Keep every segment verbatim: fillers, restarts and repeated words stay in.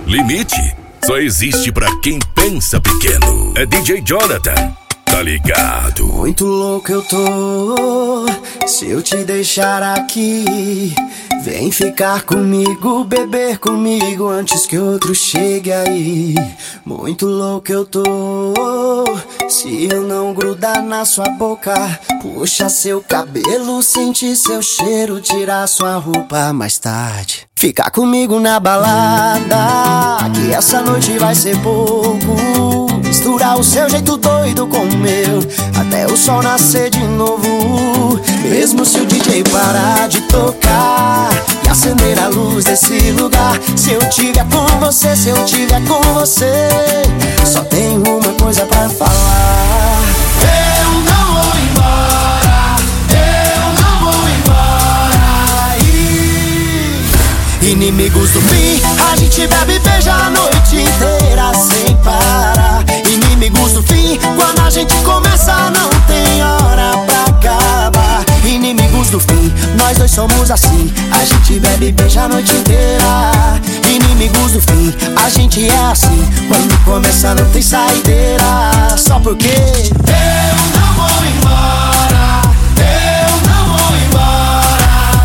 Limite só existe pra quem pensa pequeno. É D J Jonathan, tá ligado? Muito louco eu tô, se eu te deixar aqui. Vem ficar comigo, beber comigo antes que outro chegue aí. Muito louco eu tô, se eu não grudar na sua boca. Puxa seu cabelo, sentir seu cheiro, tirar sua roupa mais tarde. Ficar comigo na balada, que essa noite vai ser pouco. Misturar o seu jeito doido com o meu, até o sol nascer de novo. Mesmo se o D J parar de tocar e acender a luz desse lugar. Se eu tiver com você, se eu tiver com você, só tenho uma coisa pra falar. Eu não vou embora, eu não vou embora. E... Inimigos do fim, a gente bebe e beija a noite inteira sem parar. Inimigos do fim, quando a gente começa não tem hora pra acabar. Inimigos do fim, nós dois somos assim, a gente bebe e beija a noite inteira. Inimigos do fim, a gente é assim, quando começa não tem saideira. Só porque eu não vou embora, eu não vou embora,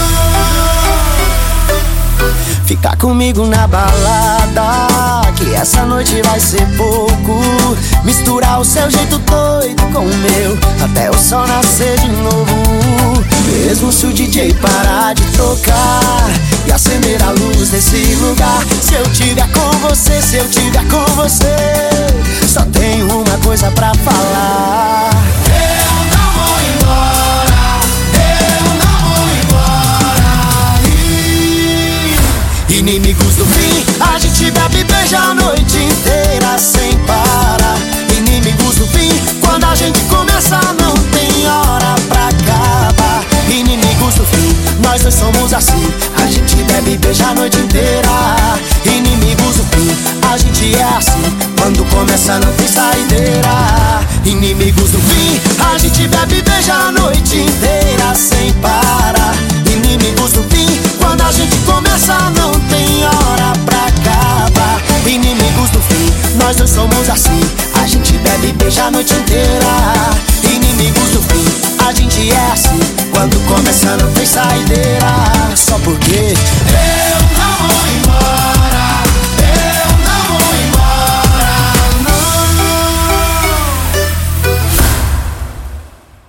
não. Ficar comigo na balada, que essa noite vai ser pouco. Misturar o seu jeito doido com o meu, até o sol nascer de novo. Mesmo se o D J parar de tocar e acender a luz desse lugar. Se eu tiver com você, se eu tiver com você, só tenho uma coisa pra falar. Eu não vou embora, eu não vou embora. E... Inimigos do fim, a gente bebe e beija a noite inteira sem parar. Inimigos do fim, quando a gente começa não tem hora pra acabar. Inimigos do fim, nós dois somos assim, a gente bebe e beija a noite inteira. Inimigos do fim, a gente é assim, quando começa não tem saideira. Inimigos do fim, a gente bebe e beija a noite inteira sem parar. Inimigos do fim, quando a gente começa não tem hora pra acabar. Inimigos do fim, nós dois somos assim, a gente bebe e beija a noite inteira. Inimigos do fim, a gente é assim, quando começa não tem saideira. Só porque eu